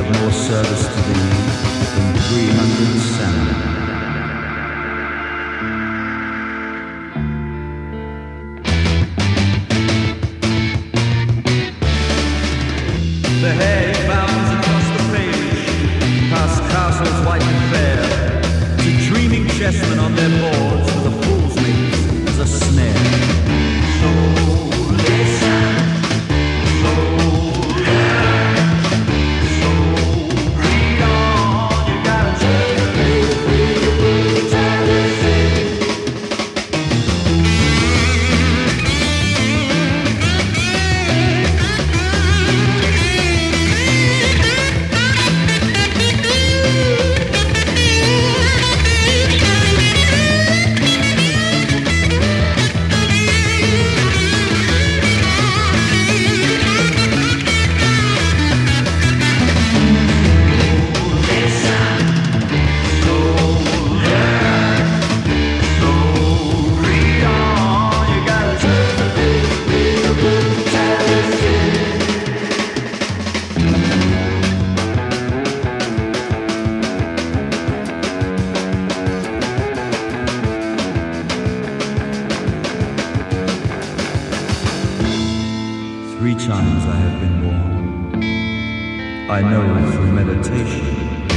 of more service to thee than 300 salmon. The hay bounds across the page, past castles white and fair, to dreaming chessmen on their boards with a fool's mate as a snare. So listen, so learn, so read on. You gotta turn the page, read the book, tell the thing. Three times I have been born, I know through meditation.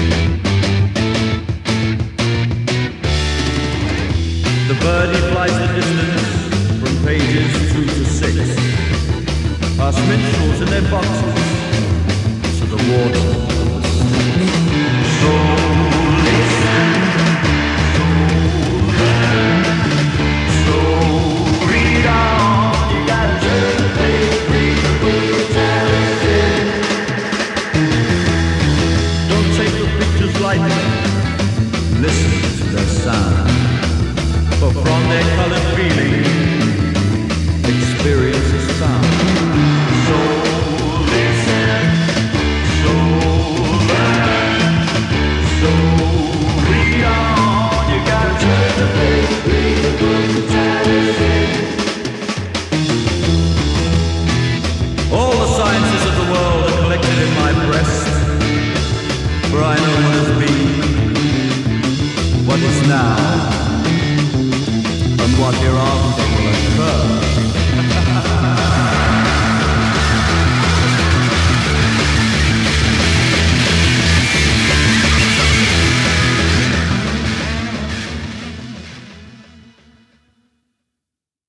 The birdie flies the distance from pages 2 to 6, past minstrels in their boxes to the water of the sea. So listen, so learn, so read on. You gotta turn the page. Don't take the pictures lightly, listen to their sound, for from their colored feeling, experience is found. So listen, so learn, so read on. You gotta turn the page, read the book, the television. All the sciences of the world are collected in my breast, for I know what has been, what is now, and what hereafter will occur.